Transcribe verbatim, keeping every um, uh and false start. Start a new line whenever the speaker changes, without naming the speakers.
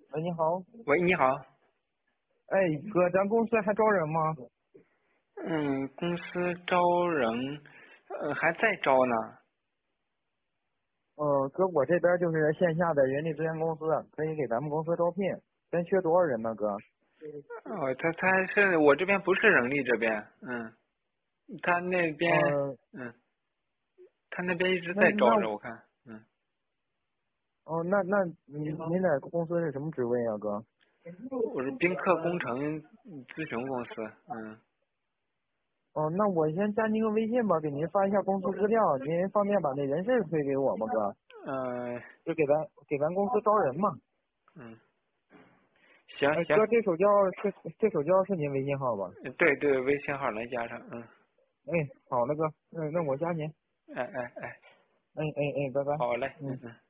喂，你好。
喂，你好。
哎，哥，咱公司还招人吗？
嗯，公司招人，呃，还在招呢。
呃，哥，我这边就是线下的人力资源公司，可以给咱们公司招聘。咱缺多少人呢，哥？
哦，他他是我这边不是人力这边，嗯，他那边，
呃，
嗯，他那边一直
那那
在招着，我看，嗯，
哦，那那您您在公司是什么职位啊，哥？
我是宾客工程咨询公司，嗯，
哦，那我先加您个微信吧，给您发一下公司资料，您方便把那人事推给我吗，哥？
呃，
就给咱给咱公司招人嘛。
嗯，行
哎，
行，
哥，这手机号是这手机号是您微信号吧？
对对，微信号能加上，嗯，
哎，好的，哥，嗯，那我加您。
哎哎哎，
哎哎哎，拜拜。
好嘞，
嗯。
嗯嗯。